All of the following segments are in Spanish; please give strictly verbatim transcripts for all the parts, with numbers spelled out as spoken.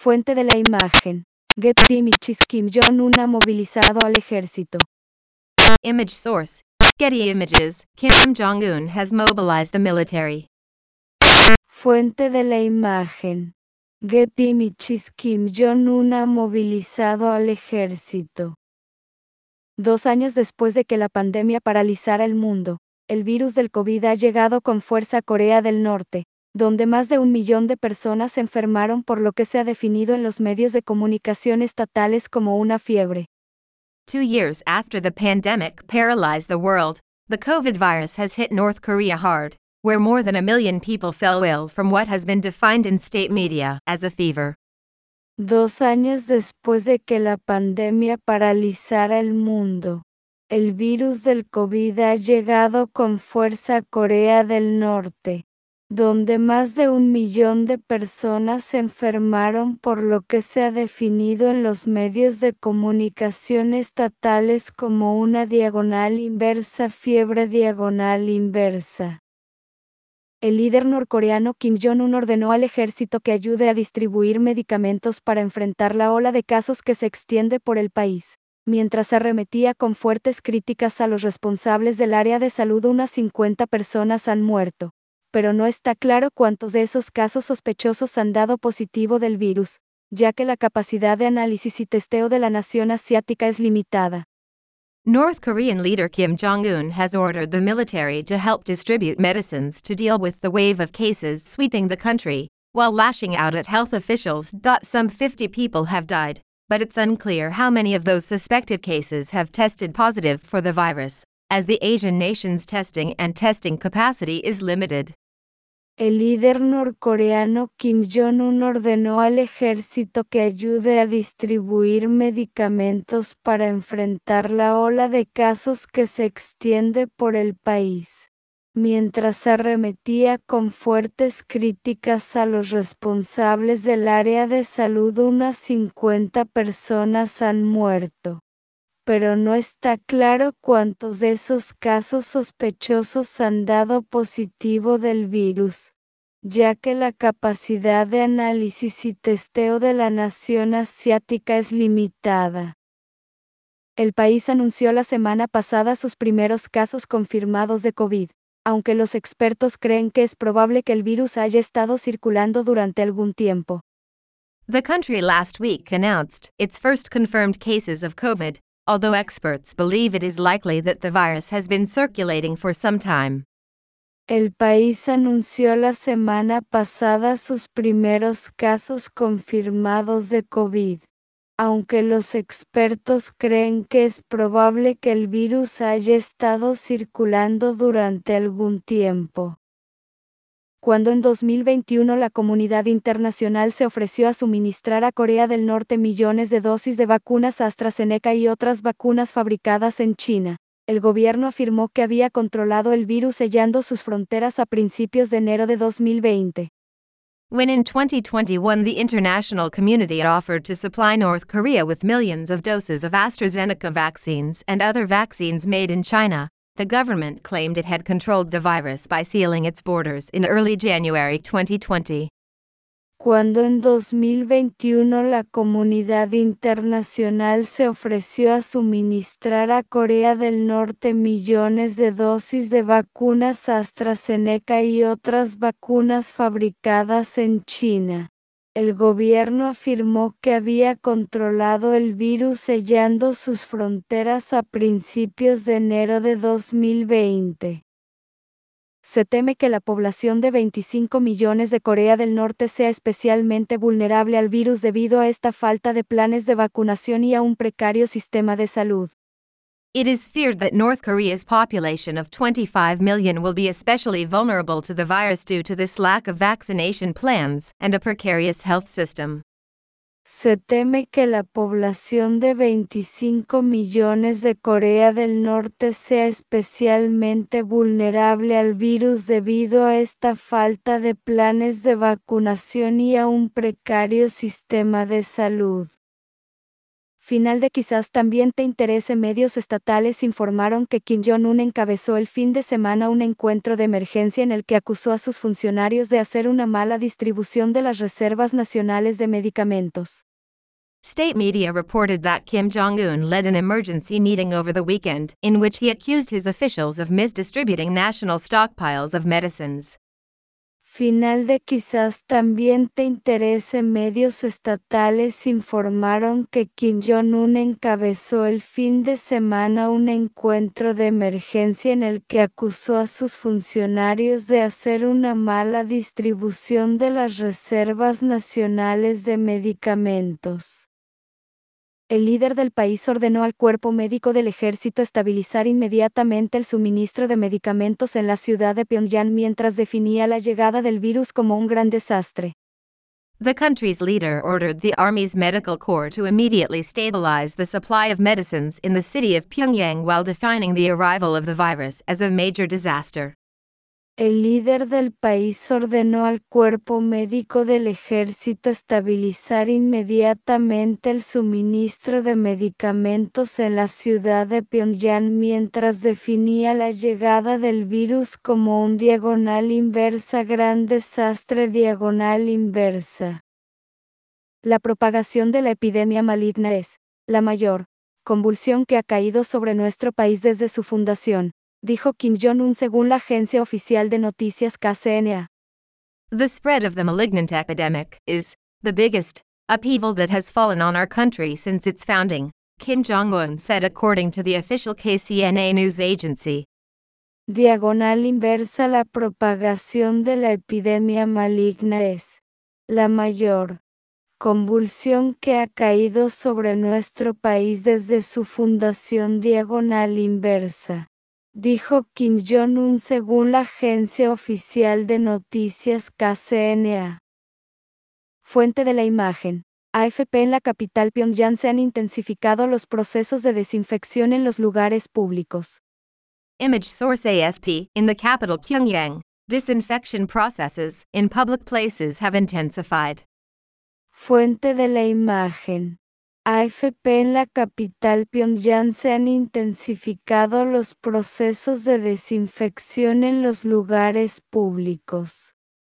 Fuente de la imagen. Getty Images. Kim Jong-un ha movilizado al ejército. Image source. Getty Images. Kim Jong-un has mobilized the military. Fuente de la imagen. Getty Images. Kim Jong-un ha movilizado al ejército. Dos años después de que la pandemia paralizara el mundo, el virus del COVID ha llegado con fuerza a Corea del Norte, donde más de un millón de personas se enfermaron por lo que se ha definido en los medios de comunicación estatales como una fiebre. Two years after the pandemic paralyzed the world, the COVID virus has hit North Korea hard, where more than a million people fell ill from what has been defined in state media as a fever. Dos años después de que la pandemia paralizara el mundo, el virus del COVID ha llegado con fuerza a Corea del Norte, donde más de un millón de personas se enfermaron por lo que se ha definido en los medios de comunicación estatales como una diagonal inversa fiebre diagonal inversa. El líder norcoreano Kim Jong-un ordenó al ejército que ayude a distribuir medicamentos para enfrentar la ola de casos que se extiende por el país. Mientras arremetía con fuertes críticas a los responsables del área de salud, unas cincuenta personas han muerto, pero no está claro cuántos de esos casos sospechosos han dado positivo del virus, ya que la capacidad de análisis y testeo de la nación asiática es limitada. North Korean leader Kim Jong-un has ordered the military to help distribute medicines to deal with the wave of cases sweeping the country, while lashing out at health officials. Some fifty people have died, but it's unclear how many of those suspected cases have tested positive for the virus, as the Asian nation's testing and testing capacity is limited. El líder norcoreano Kim Jong-un ordenó al ejército que ayude a distribuir medicamentos para enfrentar la ola de casos que se extiende por el país, mientras arremetía con fuertes críticas a los responsables del área de salud. Unas cincuenta personas han muerto, pero no está claro cuántos de esos casos sospechosos han dado positivo del virus, ya que la capacidad de análisis y testeo de la nación asiática es limitada. El país anunció la semana pasada sus primeros casos confirmados de COVID, aunque los expertos creen que es probable que el virus haya estado circulando durante algún tiempo. The country last week announced its first confirmed cases of COVID, although experts believe it is likely that the virus has been circulating for some time. El país anunció la semana pasada sus primeros casos confirmados de COVID, aunque los expertos creen que es probable que el virus haya estado circulando durante algún tiempo. Cuando en dos mil veintiuno la comunidad internacional se ofreció a suministrar a Corea del Norte millones de dosis de vacunas AstraZeneca y otras vacunas fabricadas en China, el gobierno afirmó que había controlado el virus sellando sus fronteras a principios de enero de dos mil veinte. When in twenty twenty-one the international community offered to supply North Korea with millions of doses of AstraZeneca vaccines and other vaccines made in China, the government claimed it had controlled the virus by sealing its borders in early January twenty twenty. Cuando en dos mil veintiuno la comunidad internacional se ofreció a suministrar a Corea del Norte millones de dosis de vacunas AstraZeneca y otras vacunas fabricadas en China, el gobierno afirmó que había controlado el virus sellando sus fronteras a principios de enero de dos mil veinte. Se teme que la población de veinticinco millones de Corea del Norte sea especialmente vulnerable al virus debido a esta falta de planes de vacunación y a un precario sistema de salud. It is feared that North Korea's population of twenty-five million will be especially vulnerable to the virus due to this lack of vaccination plans and a precarious health system. Se teme que la población de veinticinco millones de Corea del Norte sea especialmente vulnerable al virus debido a esta falta de planes de vacunación y a un precario sistema de salud. Final de quizás también te interese. Medios estatales informaron que Kim Jong-un encabezó el fin de semana un encuentro de emergencia en el que acusó a sus funcionarios de hacer una mala distribución de las reservas nacionales de medicamentos. State media reported that Kim Jong-un led an emergency meeting over the weekend, in which he accused his officials of misdistributing national stockpiles of medicines. Final de quizás también te interese. Medios estatales informaron que Kim Jong-un encabezó el fin de semana un encuentro de emergencia en el que acusó a sus funcionarios de hacer una mala distribución de las reservas nacionales de medicamentos. El líder del país ordenó al cuerpo médico del ejército estabilizar inmediatamente el suministro de medicamentos en la ciudad de Pyongyang mientras definía la llegada del virus como un gran desastre. The country's leader ordered the Army's Medical Corps to immediately stabilize the supply of medicines in the city of Pyongyang while defining the arrival of the virus as a major disaster. El líder del país ordenó al cuerpo médico del ejército estabilizar inmediatamente el suministro de medicamentos en la ciudad de Pyongyang mientras definía la llegada del virus como un diagonal inversa gran desastre diagonal inversa. La propagación de la epidemia maligna es la mayor convulsión que ha caído sobre nuestro país desde su fundación, dijo Kim Jong-un según la agencia oficial de noticias K C N A. The spread of the malignant epidemic is the biggest upheaval that has fallen on our country since its founding, Kim Jong-un said according to the official K C N A news agency. Diagonal inversa. La propagación de la epidemia maligna es la mayor convulsión que ha caído sobre nuestro país desde su fundación diagonal inversa, dijo Kim Jong-un según la agencia oficial de noticias K C N A. Fuente de la imagen. A F P. En la capital Pyongyang se han intensificado los procesos de desinfección en los lugares públicos. Image source A F P. In the capital Pyongyang, disinfection processes in public places have intensified. Fuente de la imagen. A F P. En la capital Pyongyang se han intensificado los procesos de desinfección en los lugares públicos.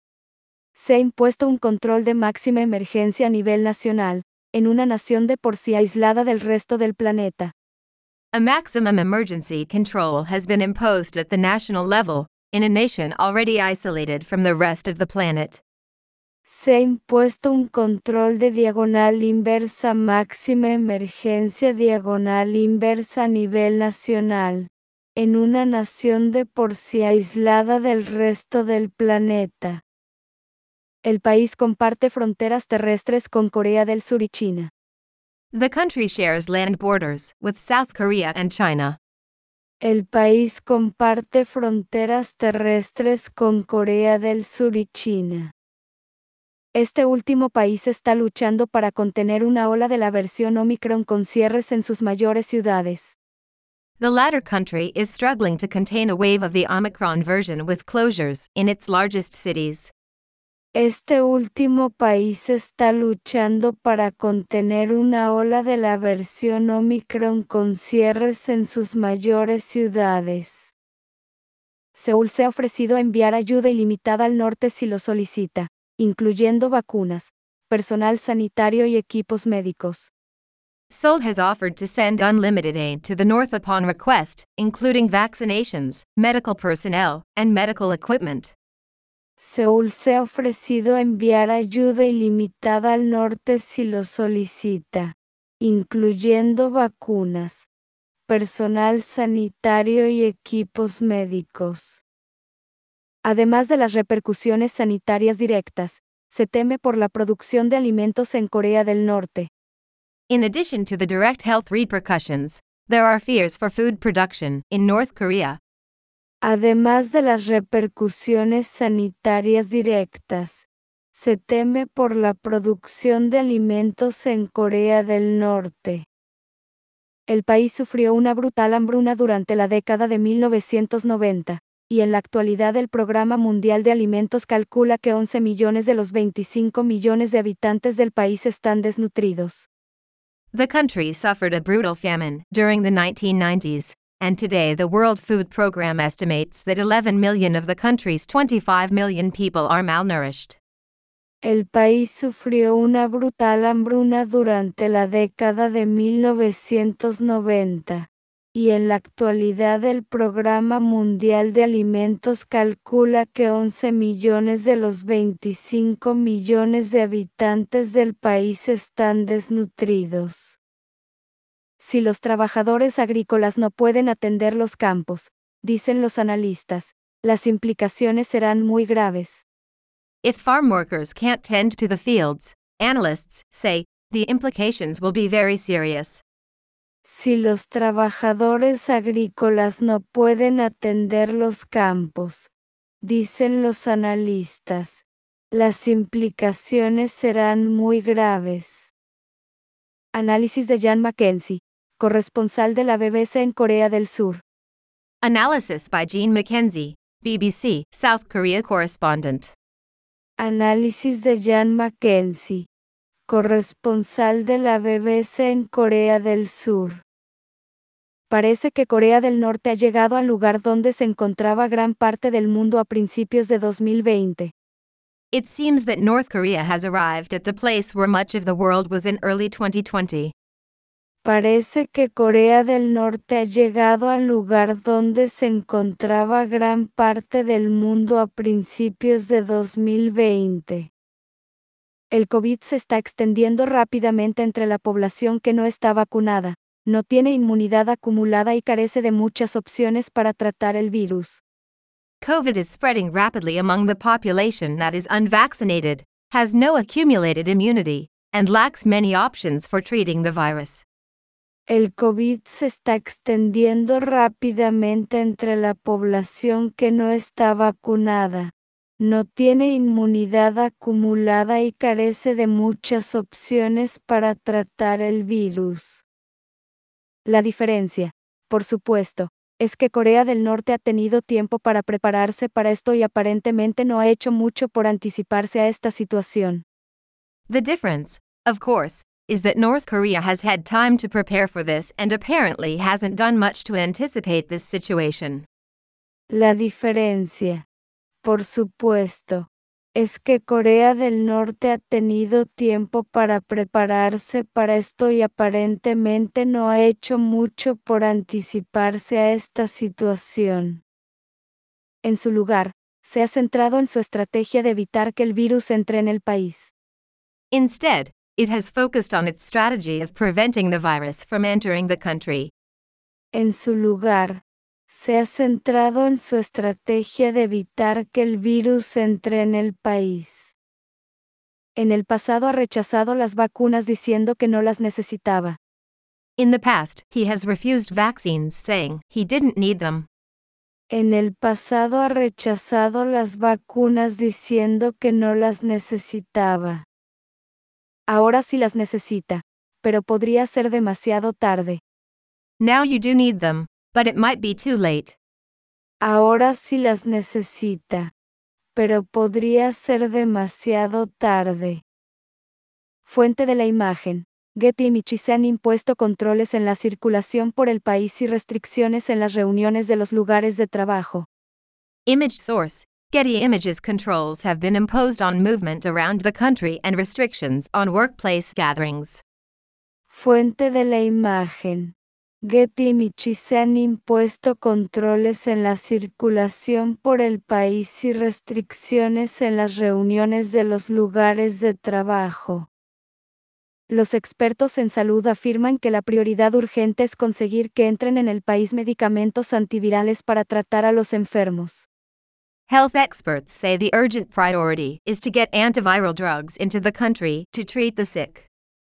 Se ha impuesto un control de máxima emergencia a nivel nacional, en una nación de por sí aislada del resto del planeta. A maximum emergency control has been imposed at the national level, in a nation already isolated from the rest of the planet. Se ha impuesto un control de diagonal inversa máxima emergencia diagonal inversa a nivel nacional, en una nación de por sí aislada del resto del planeta. El país comparte fronteras terrestres con Corea del Sur y China. The country shares land borders with South Korea and China. El país comparte fronteras terrestres con Corea del Sur y China. Este último país está luchando para contener una ola de la versión Omicron con cierres en sus mayores ciudades. The latter country is struggling to contain a wave of the Omicron version with closures in its largest cities. Este último país está luchando para contener una ola de la versión Omicron con cierres en sus mayores ciudades. Seúl se ha ofrecido a enviar ayuda ilimitada al norte si lo solicita, incluyendo vacunas, personal sanitario y equipos médicos. Seoul has offered to send unlimited aid to the north upon request, including vaccinations, medical personnel, and medical equipment. Seúl se ha ofrecido a enviar ayuda ilimitada al norte si lo solicita, incluyendo vacunas, personal sanitario y equipos médicos. Además de las repercusiones sanitarias directas, se teme por la producción de alimentos en Corea del Norte. In addition to the direct health repercussions, there are fears for food production in North Korea. Además de las repercusiones sanitarias directas, se teme por la producción de alimentos en Corea del Norte. El país sufrió una brutal hambruna durante la década de mil novecientos noventa, y en la actualidad el Programa Mundial de Alimentos calcula que once millones de los veinticinco millones de habitantes del país están desnutridos. The country suffered a brutal famine during the nineteen nineties, and today the World Food Programme estimates that eleven million of the country's twenty-five million people are malnourished. El país sufrió una brutal hambruna durante la década de mil novecientos noventa, y en la actualidad el Programa Mundial de Alimentos calcula que once millones de los veinticinco millones de habitantes del país están desnutridos. Si los trabajadores agrícolas no pueden atender los campos, dicen los analistas, las implicaciones serán muy graves. If farm workers can't tend to the fields, analysts say, the implications will be very serious. Si los trabajadores agrícolas no pueden atender los campos, dicen los analistas, las implicaciones serán muy graves. Análisis de Jan Mackenzie, corresponsal de la B B C en Corea del Sur. Analysis by Jean Mackenzie, B B C, South Korea correspondent. Análisis de Jan Mackenzie, corresponsal de la B B C en Corea del Sur. Parece que Corea del Norte ha llegado al lugar donde se encontraba gran parte del mundo a principios de dos mil veinte. It seems that North Korea has arrived at the place where much of the world was in early twenty twenty. Parece que Corea del Norte ha llegado al lugar donde se encontraba gran parte del mundo a principios de dos mil veinte. El COVID se está extendiendo rápidamente entre la población que no está vacunada, no tiene inmunidad acumulada y carece de muchas opciones para tratar el virus. COVID is spreading rapidly among the population that is unvaccinated, has no accumulated immunity, and lacks many options for treating the virus. El COVID se está extendiendo rápidamente entre la población que no está vacunada, no tiene inmunidad acumulada y carece de muchas opciones para tratar el virus. La diferencia, por supuesto, es que Corea del Norte ha tenido tiempo para prepararse para esto y aparentemente no ha hecho mucho por anticiparse a esta situación. The difference, of course, is that North Korea has had time to prepare for this and apparently hasn't done much to anticipate this situation. La diferencia, por supuesto, es que Corea del Norte ha tenido tiempo para prepararse para esto y aparentemente no ha hecho mucho por anticiparse a esta situación. En su lugar, se ha centrado en su estrategia de evitar que el virus entre en el país. Instead, it has focused on its strategy of preventing the virus from entering the country. En su lugar, se ha centrado en su estrategia de evitar que el virus entre en el país. En el pasado ha rechazado las vacunas diciendo que no las necesitaba. In the past, he has refused vaccines saying he didn't need them. En el pasado ha rechazado las vacunas diciendo que no las necesitaba. Ahora sí las necesita, pero podría ser demasiado tarde. Now you do need them, but it might be too late. Ahora sí las necesita, pero podría ser demasiado tarde. Fuente de la imagen. Getty Images. Se han impuesto controles en la circulación por el país y restricciones en las reuniones de los lugares de trabajo. Image source. Getty Images. Controls have been imposed on movement around the country and restrictions on workplace gatherings. Fuente de la imagen. Getty Images. Se han impuesto controles en la circulación por el país y restricciones en las reuniones de los lugares de trabajo. Los expertos en salud afirman que la prioridad urgente es conseguir que entren en el país medicamentos antivirales para tratar a los enfermos. Health experts say the urgent priority is to get antiviral drugs into the country to treat the sick.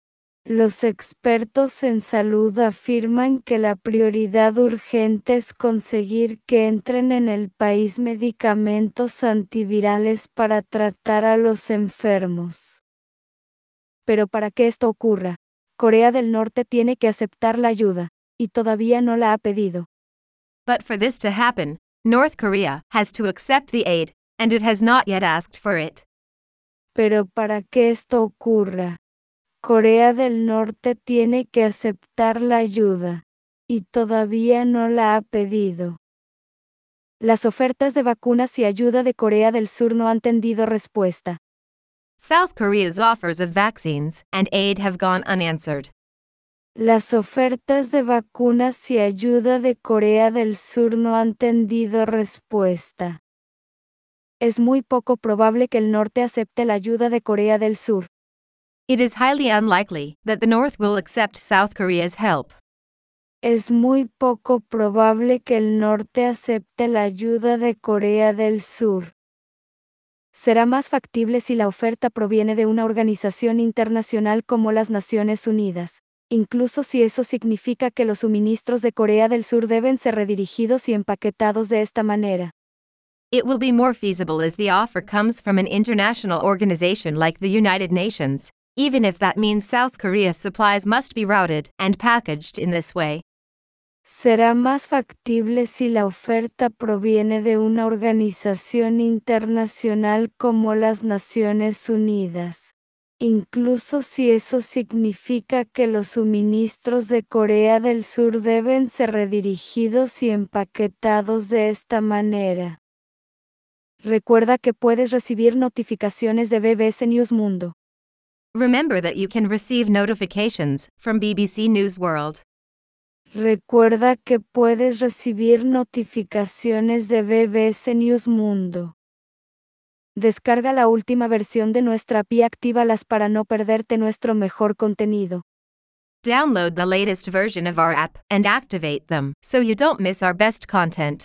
Los expertos en salud afirman que la prioridad urgente es conseguir que entren en el país medicamentos antivirales para tratar a los enfermos. Pero para que esto ocurra, Corea del Norte tiene que aceptar la ayuda, y todavía no la ha pedido. But for this to happen, North Korea has to accept the aid, and it has not yet asked for it. Pero para que esto ocurra, Corea del Norte tiene que aceptar la ayuda, y todavía no la ha pedido. Las ofertas de vacunas y ayuda de Corea del Sur no han tenido respuesta. South Korea's offers of vaccines and aid have gone unanswered. Las ofertas de vacunas y ayuda de Corea del Sur no han tenido respuesta. Es muy poco probable que el norte acepte la ayuda de Corea del Sur. It is highly unlikely that the North will accept South Korea's help. Es muy poco probable que el norte acepte la ayuda de Corea del Sur. Será más factible si la oferta proviene de una organización internacional como las Naciones Unidas, incluso si eso significa que los suministros de Corea del Sur deben ser redirigidos y empaquetados de esta manera. It will be more feasible if the offer comes from an international organization like the United Nations, even if that means South Korea's supplies must be routed and packaged in this way. Será más factible si la oferta proviene de una organización internacional como las Naciones Unidas, incluso si eso significa que los suministros de Corea del Sur deben ser redirigidos y empaquetados de esta manera. Recuerda que puedes recibir notificaciones de B B C News Mundo. Remember that you can receive notifications from B B C News World. Recuerda que puedes recibir notificaciones de B B C News Mundo. Descarga la última versión de nuestra app y actívalas para no perderte nuestro mejor contenido. Download the latest version of our app and activate them so you don't miss our best content.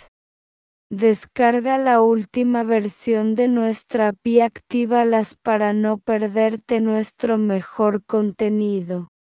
Descarga la última versión de nuestra app y actívalas para no perderte nuestro mejor contenido.